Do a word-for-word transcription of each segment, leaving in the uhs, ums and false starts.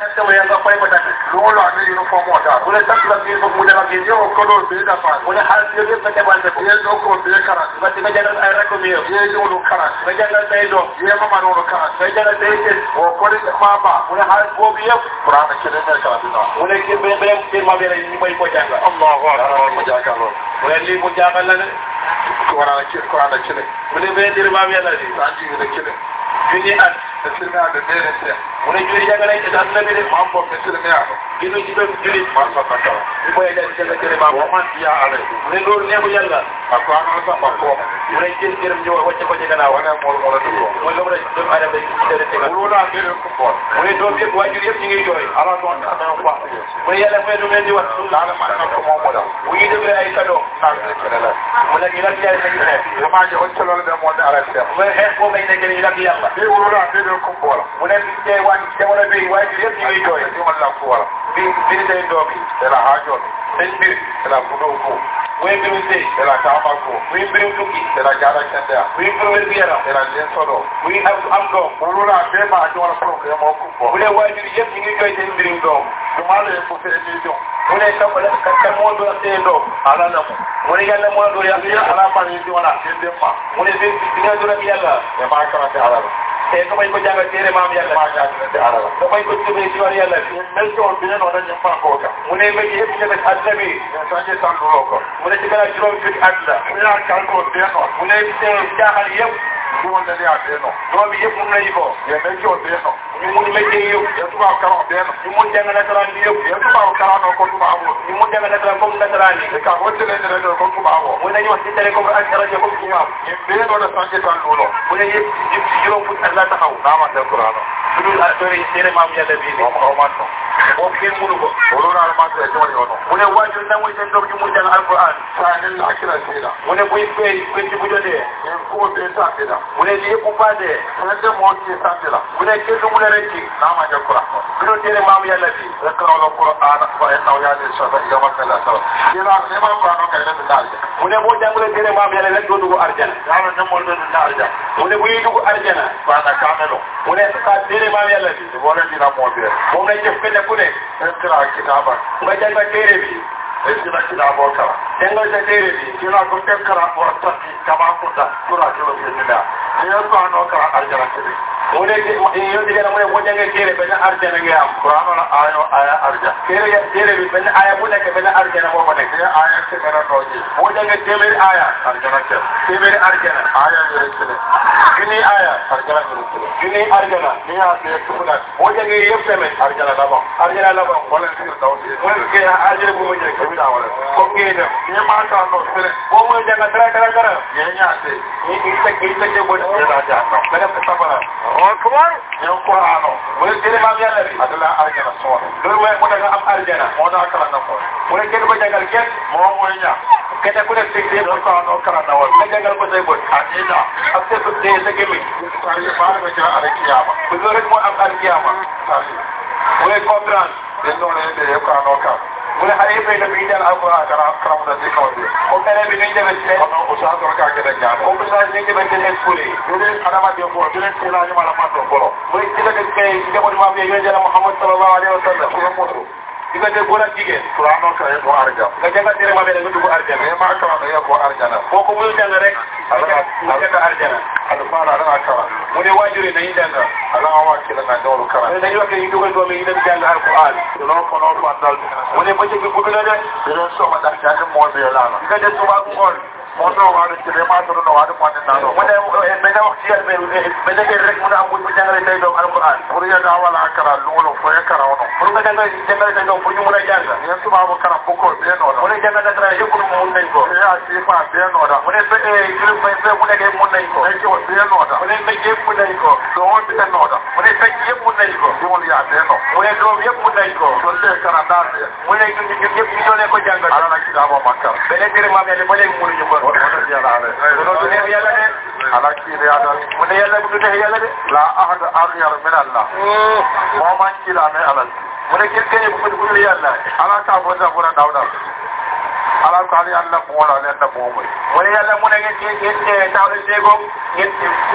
tattawa ya ga kwai bata lolo a ne uniform wata wala tattala ke so mu da ke yau kodo be da fa wala har yo ke ta ban da ye do ko be kara ba ta ga ay rako mi ye do lo kara ga janga tay do ye mama no lo kara ga janga tay ke o ko de ma ba wala har ko bi yep qur'an ke de me kara dina wala ke be be ke ma be ni moy ko janga Allahu akbar mo jaga lo wala li mo jagal la ne qur'an ke qur'an ke de wala be dir ma be la di sanji de ke de juni at silma de de de wala juri jagal ay da na be de ma ko be silma gino ci do juri ma sa ta ni boy da ci da tere ma wa man ya ale ne lo ne ko yalla akwa no sa ba ko wala ci jërëm ñu wacce ko ci gannaaw wala mo mo la do wala wala do adam da ci tere te wala la be ko ko wala do bi wajur yep ñi ngi joy ala do na na ko wala yalla fay do len di wat la la ma na ko mo mo da wu yi debre ay kado na ke de la wala ila ci ay ñu ne ma je on ci lolu be mo da ala te wala xex ko may nekk ni ila yalla be wala la be ko ko wala bi te wa ci wala be wajur yep ñi ngi joy ni wala ko wala bi bi day do bi ela hajo sen bir ela fudo ko way biru te ela tama ko way biru tukki ela jara kende way biru wer bi yaram ela len solo way am am do wala la be ma jo wala problème o ko ko wala wajur yep ñi ngi joy sen biru do duma le ko fe ni jo wala ka wala ka mo do te do ala na mo wala yalla mo do ya ala pa ni jo wala ke de ma wala be bi nga do rek yalla e ma ka te ala te ko may ko jangal tere maam yalla ma ja te ala ko may ko tebe ci war yalla bi mel jo bi no na nyam pa ko ka mu ne be yeb ci be adnabi sa je tan lo ko mu ne ci gala juroom ci adla mu ya ka ko de no mu ne ci jaaxal yeb du won de ya de no do bi yeb mu ne ko ye mel jo de no ñu mu metti yow ye tu ba ka ro de no ñu mu jàng nasaraan bi yeb ye tu ba ka ro ko tu ba wo ñu mu jàng nasaraan comme nasaraan yi e ka wo te le ne de ko tu ba wo mu ne ñu wax ci télé comme ak rajo comme ci maam ye be no de sa je tan lo mu ne yeb ci juroom fu Allah taxaw na ma de qur'an dul adori tere maam yalla bi mo ko ma no mo kenn mënu ko wala na ma te jo yo no mu ne wajur na muy sen doom ju mu jàng alquran sa ni la kira sira mu ne buy fay buy ci bu jotee en ko be ta kira mu ne li yëpp paase en de mo ci sa kira mu ne kenn du mu ne rek ci na ma de qur'an gënoon tere maam yàlla bi rek na lo qur'an fa en naw ya de sa ba ya ma la sa kira ne ma ko no ka ne de dal mu ne boo jàngalee tere maam yàlla rek doo dugg arjana ya ma ne mo de dal ja mu ne buy dugg arjana ba na kamelo mu ne sa tere maam yàlla bi wala dina mo be moom lay jëf kenn ku ne en kira kitaba nga jàng tere bi e kira kitaba kala jàngal sa tere bi kira ko te kara ko ta kama ko ta kura kilo ke dina ne ko no kara arjana ke mu ne yow di mu ne boo jàngee tere benn arjana nga am qur'an la ayo aya arja tere ya tere bi benn aya bu nekk benn arjana moo fa nekk ne aya ke mera doji boo jàngee téeméeri aya arjana ke téeméeri arjana aya ne ke junni aya arjana ke junni arjana ni ya ke tuna boo jàngee yëpp tamit arjana la ba arjana la ba wala ke dawdi wala ke arjana bu ma jël ko da wala ko ngeen def ni ma ta no sere boo mooy jàngal dara dara dara ye nya te ni ni tek ni tek bo ye da ja no da nga fa bala akbar ye qur'ano mu ne tere maam yàlla bi adala arjana so loolu mooy mu nga am arjana mo da kala na ko mu ne kenn ko jàngal kenn mo mo nya kenn ku nekk teg ye ko no kala na wala nga jàngal ko say bot adina ak sa sa sa gémmiñ sari ba ba ja ala kiyama bu loolu rek moo am alkiyama sari mu ne comprendre den no ne de ko no ka mu ne xale yëpp ay def yi jàng alquran kara kara mo da de ko de ko tere bi nañ demee ci ko no usa do ka ke da ja ko bu sa nañ demee ci leen school yi de adama de ko de ko la ni mala ma do bolo mu ne ci la def kay njaboot maam yi yonent Yàlla Muhammad sallallahu alayhi wa sallam ko mo do diggante góor ak jigéen qur'ano ka e ko arja nga jàngal tere maam yi nga dugg arjana e ma kala no ye ko arjana boo ko muy jàng rek nga jàng arjana ala fara ala kala mu ne waajur yi nañu jàng ala wa kila na do kala mu ne dañu wax ne ñu dugal doom yi dem jàng alquran no ko no ko andal mu ne bëccëg bi gudd na de de so ma da ja mo be la na diggante suba ak ngoon mo no wa de kile ma do no wa de mo ne na no mu ne benn wax ci yàlla benn benn rek mu ne am bu jàngale say doom alquran pour ya da wala kala lolo fo ya kara wono pour nga jàngal jàngale say doom pour ñu mën a jàng ye tuba bo kara boko be no mu ne jàngal nasara yëpp mu mun nañ ko ya ci fa be no da mu ne fe juróom fay fe mu nekk mun nañ ko e ci o be no da mu ne mbéj yëpp mun nañ ko do o be no da mu ne fecc yëpp mun nañ ko di wol ya be no mu ne doom yëpp mun nañ ko so le kara da be mu ne ñun ñun ñëpp ñu doone ko jàngal ala na ki da bo makka beneen tere maam yàlla ba léegi mënuñu ko o do ya la loolu du neex yàlla de ala ki ya da mu ne yàlla du neex yàlla de la ahad aghyar min allah mo man kila me ala mu ne kenn kenn bu ko dul yàlla ala ka bo da bo da dawda ala ko ali alla mo wala le na mo moy wala yalla mu ne ngeen ngeen tawle dego ngeen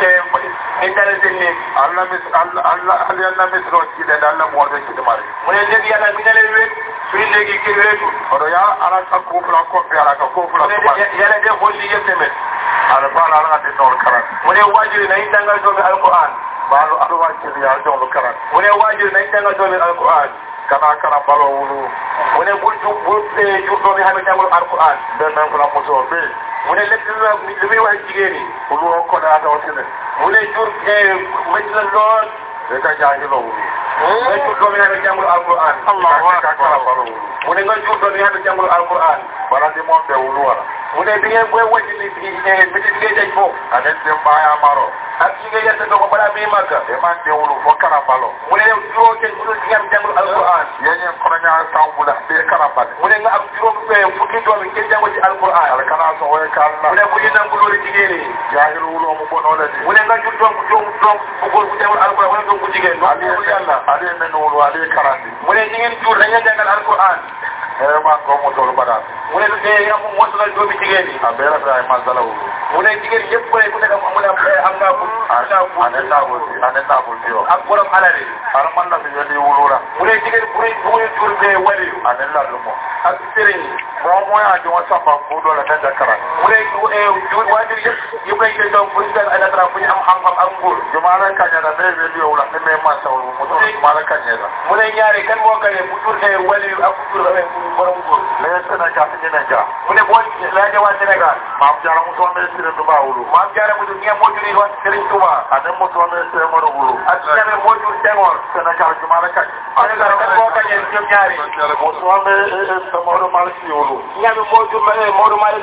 ngeen dal sen ne alla mis alla alla ali alla mis ro ci de dal mo be ci mari mu ne legi yalla mi ne leen wet fi legi ki wetu odo ya ala ka ko fula ko be ala ka ko fula ko yalla de holli yeteme ala bala ala de no karan mu ne wajiri nay dangal do alquran balu adu wajiri ya do karan mu ne wajiri nay dangal do alquran kana kana balo wulu mu ne bul ju bul te ju do mi xamé jangul alquran ben nan fula mo so be mu ne lepp lu lu muy wax jigéen yi wulu ko da do ci ne mu ne jur métti na lool e ka jaahilo wulu nga jur do mi xamé jangul alquran allahu akbar mu ne nga jur do mi xamé jangul alquran bala di mo be wulu wala mu ne bi ngeen boy wajji ni bi ngeen bi ngeen daj fo anen dem baya maro ak ci ngeen yetta do ko bala bi makka e man de wulu fo karambalo mu ne yow juro ke juro ci ngam jangul alquran yenyen ko nya sambula be karambale mu ne nga am juro be fukki do mi ngeen jango ci alquran al kana so way kala mu ne bu ñu nangu loolu jigéen yi jaahil wulu mo bono le di mu ne nga jur doom doom doom bu góor bu jangul alquran wala doom bu jigéen ali yalla ali men wulu ali karandi mu ne ñi ngeen jur dañu jangal alquran e man ko mo tolu bada mu ne lu dee yam mo la doomi jigéen yi a beera da ma zala wulu mu ne jigéen yëpp ko ku nekk mu ne am nga bu anen na ko anen na ko dio ak borom alali ar man la fi yeli wulura mu ne jigéen bu bu muy jur be wali anen la lumo ak sëriñ mo mo ya jo samba ko do la da karan mu ne jur waajur yëpp yëpp lay koy doom bu ñu dal ay dara bu ñu am xam-xam ak nguur jumala kanya da be be wula ne me ma sawu mo do jumala kanya da mu ne ñaari kan moo kane bu jur ne wali ak bu jur amee borom nguur le Sénégal ni ne ja mu ne boo laaje waa Sénégal maam jaara mu sonne sire du ba wulu maam jaara mu ñe moo juri woon Serigne Touba ane mo sonne se mo do wulu ak ñame moo jur Senghor Sénégal jumala kanya Sénégal kan moo kane ñoom ñaari mo sonne se mo do mal ci wulu ñame moo jur Modou Malick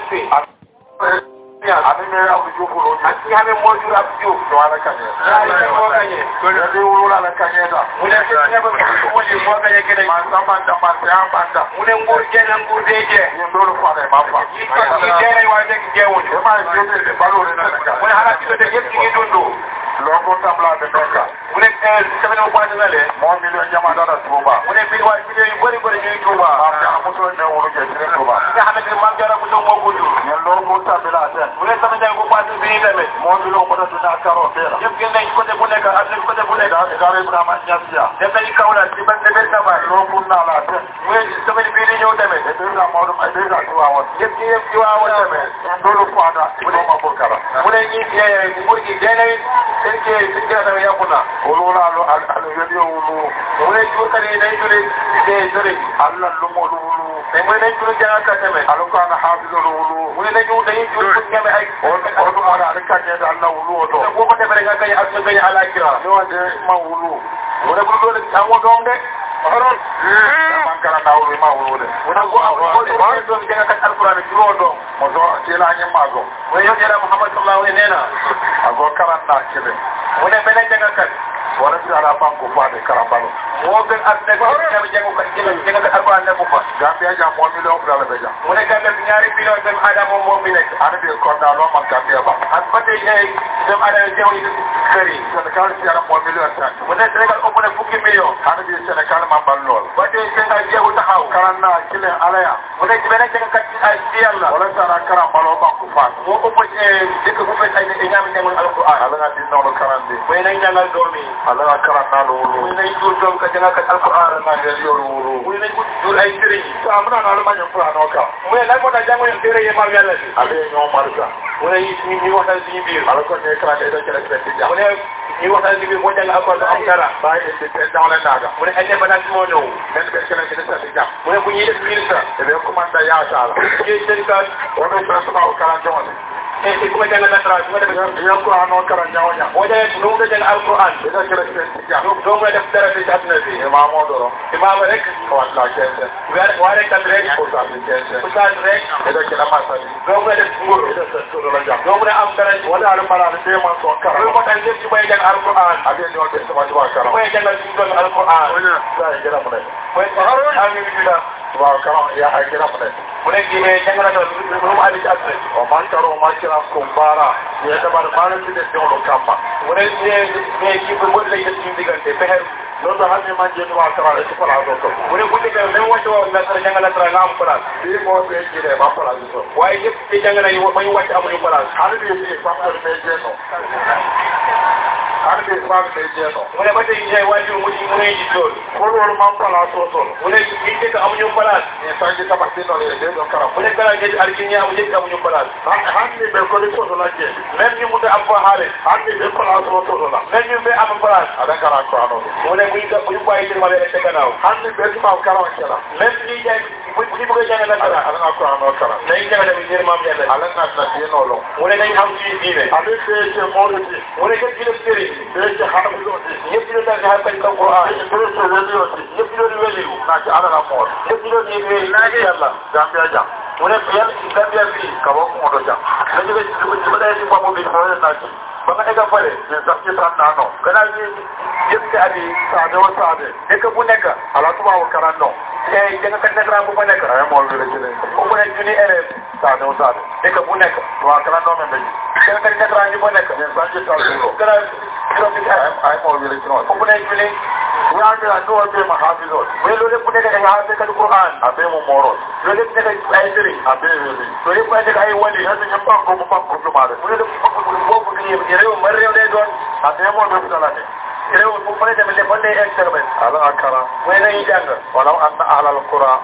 Sy ani me abu jufulo ak ki xamé mo jur ab juuf wala kanye ñaari kan moo kane ko de wulu la kanye da mu ne ci ñebe ko mo ji moo kane kene ma sama da ma te ambanda mu ne nguur jeen ak nguur dee jee ni ndolu fa ne ma fa yi ko ci jeenay waa nekk jeewuñu e ma jode de balo ne Sénégal mu ne xalaat ci de yëpp ci ngi dundu loko tabla de doka mu ne semaine bu passé na le mo million jama da Touba mu ne bi waa million yu bëri bëri ñuy Touba ma ja mu so ne wulu ke ci Touba nga xamante ne maam jara bu do moo ko jur ñen lo ko tabla de mu ne sama jàng bu passé bi tamit mo million mo da na karo bera yëpp gën nañ côté bu nekk am nañ côté bu nekk da da Ibrahima Niasia def nañ Kaolack ci ban debel tabaay lo ko na la te mu ne semaine bii di ñëw tamit e be la mo do ay be da ci wa won yëpp ci yëpp ci waa woon tamit ndolu fa da ko ma ko kara mu ne ñi nguur gi deenay seen kii seen kii tamit yàqu na wulu la lo al al yedi wulu mu ne jurkat yi dañ jure dee jure Allah lu mo lu wulu te mu ne dañ jure jàngalkat tamit alu ko na hafizu wulu mu ne dañu dañuy jur pour ñeme ay o o do ala al kanye da Allah wulu o do boo ko defee nga gañ ak nga gañ alakira ni wonde ma wulu mu ne bu loolu amoo doom de horon man kala na wulu ma wulu de mu ne ko ko ko doom jàngalkat alquran juróo doom mo do ci la ñi mago mu ne yow jara Muhammad sallallahu alayhi nee na ago karan na kile mu ne beneen jàngalkat wala ci ala banko fa de karambalo moo gën ak nekk ñame jàngalkat jàngalkat alquran nekku fa Gambia ja mo million fula la beja mu ne Gambia bi ñaari million dem Adama moo fi nekk ani be ko da lo man Gambia ba ak ba tey dem Adama jeew yi kër yi Sénégal ci ala mo million tan mu ne Sénégal ëpp na fukki million ani be Sénégal ma bal lol ba tey Sénégal jeexu taxaw karan na kile ala ya mu ne ci beneen jàngalkat ay ci yàlla wala sara karambalo banko fa moo ëpp dëkk bu fekk ay ñaami jàngal alquran ala nga di no karan di mooy nañ jàngal doom yi ala nga karan na lo wulu muy nañ jur doom ka jàngalkat alquran na ngel yo wulu muy nañ jur ay sëriñ sa amna na lo ma ñu fula no ka mu ne lan moo tax jàngal téere yi maam yàlla bi ale ñoo marka mu ne ñu ñu waxtaan suñu biir ala ko ne kala de ci respect ja mu ne ñu waxtaan suñu biir moo jàng alquran am dara bay ci te dans le naga mu ne indépendance moo ñëw men be kala ci sa ja mu ne bu ñuy def ministre e be ko man da ya sala ñuy syndicat wono presma o kala jomale e ci kuma jàng nasara su ma def ya ko ano kala nyawo nya boo jàng nu mu jàng alquran e da ci respect ja doo mën a def dara ci àdduna bi e ma mo doro imaam rek wala kesse waare kat rek ko sa bi kesse ustaas rek e da ci la massa bi doo mën a def nguur e da sa to la ja doo mën a am dara ci wala ala mala de man so kara loolu moo tax lépp ci may jàng alquran ade ñoo de sama wa kara mooy jàngal suñu doon alquran sa e gëra mu ne mooy alhamdulillah wa kara ya ay gëra mu ne mu ne gi mais jàng na doon lu mu andi ci àdduna o man karo ma kira ko bara ye da bar bara ci de jolo kamba mu ne ne ne ci bu mo lay def suñu diggante fexe loolu xam ne man jënd waa Kara ci place do mu ne bu dee même wàcce woo la tra jàngal la tra nga am place bi moo be jëlee ba place do waaye ñëpp ci jàng nañu ba ñu wàcc amuñu place xale bi ci fam ko be jëno xale bi fam be jëno mu ne ba tey ñay waajur mu mu ngi ci loolu ko loolu man place so sol mu ne ñi dëkk amuñu place ni sangi tabax di no le de do Kara mu ne Kara ñetti ar ci ñi amu ñëpp amuñu place han ni be ko li so la jé même ñu mu am fa xaale han ni be place so so la même ñu be am place ada Kara ko ano mu ne bu ñu bu ñu bàyyi ci ma leen te gannaaw han ni be ma Kara kala même ñi jàng bu bu ñu bëgg jàng la Kara ala ko ano Kara dañuy jàng tamit ñeer maam yàlla ala na na di no lo mu ne dañ am ci diine ale be ci mo le ci mu ne ñëpp ñu sëriñ be ci xamu lo ci ñëpp ñu daal di xam ko Quran be ci weli lo ci ñëpp ñu doon weli na ci ala na mo ñëpp ñu doon weli na ci yàlla Gambia jam mu ne yàlla ci Gambia bi ka bo ko do jam la jóge ci ci ba day ci bobu bi ko na ci ba nga egga fale ni sax ci tan na no gannaaw ñi yëpp ci at yi sa de wa sa de dëkk bu nekk ala tuba wa Kara no tey jàng kat nekk bu fa nekk ay mo le ci le bu mu nekk junni élève sa de wa sa de dëkk bu nekk wa Kara no men be jàng kat nekk ñu fa nekk ni sax ci tan lo gannaaw juróom ci at ay mo le ci no bu mu nekk junni ya mi la no be ma hafizo mu ne loolu lépp bu nekk ay xaafiskat Quran abe mo moro loolu lépp nekk ay sëriñ abe weli loolu lépp nekk ay wali ya mi ñam ko mo ko ko ma de mu ne boobu gi réew ma réew lay doon abe mo do dala ne réew bu fa demee dafa lay exterminer ala Kara mu ne dañuy jàng wala anna ahla al-qura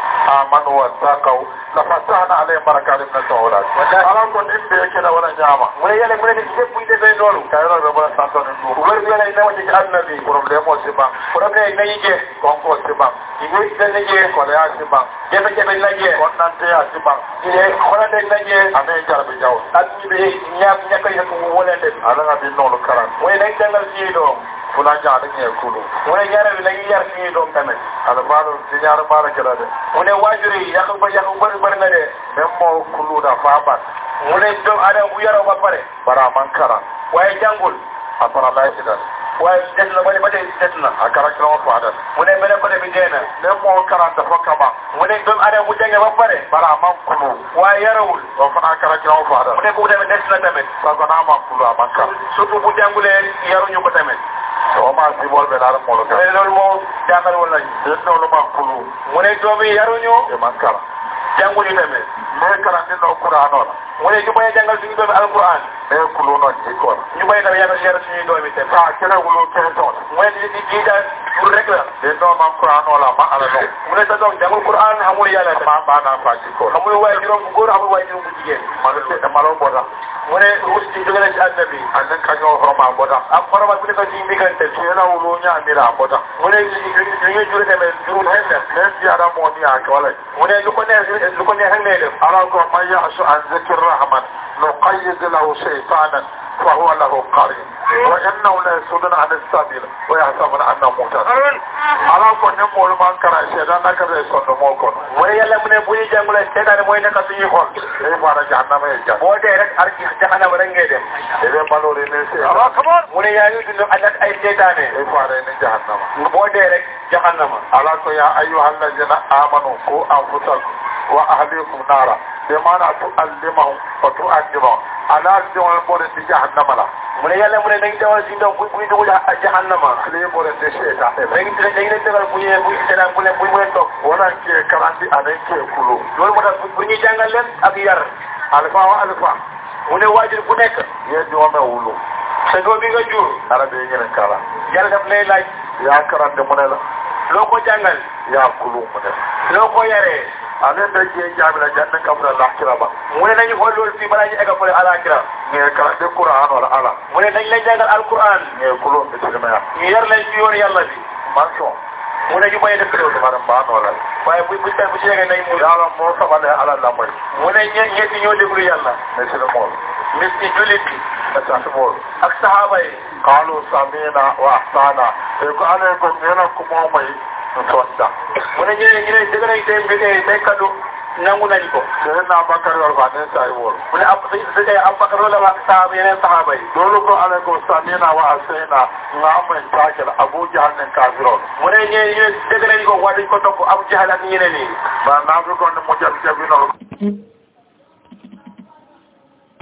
amanu wa taqaw la fatahna alayhim barakatin min as-samawati ala ko nimbe kala wala nyama mu ne yàlla mu ne ñëpp bu ñu defee loolu kayro be ba santo ni du wër bi yàlla na wàcc ci àdduna bi problème mo ci ba problème yi nañu jeex konko ci ba yi ngi dana jeex ko la ci ba jafe-jafe na jeex kon nante ya ci ba ñu ne xolante na jeex ame jarbi jaw ak ñi bi ñaap ñàkk yi ko wolante bi ala nga bi nolu Kara mu ne nañ jàngal suñuy doom fula jaade ñe kulu mu ne ñaareel bi nañu yar suñuy doom tamit ala balu ci ñaar baara kala de mu ne waajur yi yàq ba yàq bëri bëri na de même mo kulu da fa bat mu ne doom aadama bu yaroo ba pare bara man Kara waaye jàngul apara lay ci dal waaye des na ba ba tey des na akara kala fa dal mu ne beneen côté bi dee na même mo Kara da fa kama mu ne doomu aadama bu jàngee ba pare bara man kulu waaye yarawul o fana Kara kala fa dal mu ne bu tamit des na tamit sa ko na man kulu man Kara surtout bu jàngulee yaruñu ko tamit o ma si bol be la mo lo mu ne loolu moo jaaxal woon nañu de no lo man kulu mu ne doom yi yaruñu e man Kara jànguñu tamit me Kara ni no Qur'an no la mu ne ñu bañ a jàngal suñu doomi alquran me kulu no ci ko ñu bañ tamit yàlla yar suñuy doomi tamit sa kere wulu ke to mu ne di di di daal pour rek la de no man Qur'an no la ma ala no mu ne sa doom jàngul quran xamul yàlla tamit ma ba na fa ci ko xamul waaye juróom bu góor xamul waaye juróom bu jigéen ma le te ma lo boda mu ne ruus ci jóge na ci àdduna bi an ka ñoo xorma boda ak xoroma bu nekk ci diggante ci la wulu nya mira boda mu ne ñu ñu jure tamit juru xel la me ci ada mo ni ak wala mu ne lu ko neex lu ko neex rek lay def ala ko ma ya'shu an zikr rahman nuqayyid lahu shaytanan fa huwa lahu qarin wa innahu la yasuduna an as-sabil wa yahsabuna annahu muhtadin ala ko ne mo lu man Kara shedan naka de sonno mo ko mu ne yàlla mu ne bu ñu jàngule seetaane mooy nekk suñuy xol e fara jahannama e jam boo dee rek ar jahannama rek ngay dem e be balori ne se Allah kabar mu ne yaa ngi dund ànd ak ay seetaane e fara ne jahannama boo dee rek jahannama ala ko ya ayyuhal ladina amanu qu anfusakum wa ahlikum nara be mana tu'allimahum wa tu'addibuhum ala jawal bore di jahannama la mu ne yàlla mu ne dañ dawal si ndaw bu buy dugg jahannama li bore de shaytan dañ dañ leen tegal bu ñu bu ñu seetaan bu leen bu ñu leen toog wala ke karandi ane ke kulu loolu moo tax bu ñuy jàngal leen ak yar alfa wa alfa mu ne waajur bu nekk ye doome wulu sa doom bi nga jur ala be ngene kala yàlla daf lay laaj ya karande mu ne la loo ko jàngal ya kulu mu ne loo ko yaree ale be je jabila janna kabra lakira ba mu ne nañu xool loolu fii balaa ñu egg fële alakira nge karande Qur'an wala ala mu ne dañ lay jàngal alquran nge kulu misilma ya ñu yar leen ci yoonu yàlla bi manso mu ne ñu bañ a def loolu mara ba no la waaye bu bu bu ci yegee nañ mu yàlla moo sabale ala la moy mu ne ñe ñetti ñoo déglu yàlla misilma mo miski julit bi asatu mo ak sahaba yi qalu samina wa ahsana e ko ale ko ngena ko mo may no tonta mu ne ñeneen ñu ne dëgg nañ seen bi day kaddu nangu nañ ko Seydina Abubakar wal fa ne say wol mu ne ab say Abubakar wala wa sahaba yeneen sahaba yi loolu ko ale ko samina wa asina nga amay taakal Abu Jahl ne kafirol mu ne ñeneen ñu ne dëgg nañ ko waa dañ ko topp Abu Jahl ak ñeneen yi ba naa fi ko ne mu jab jabinol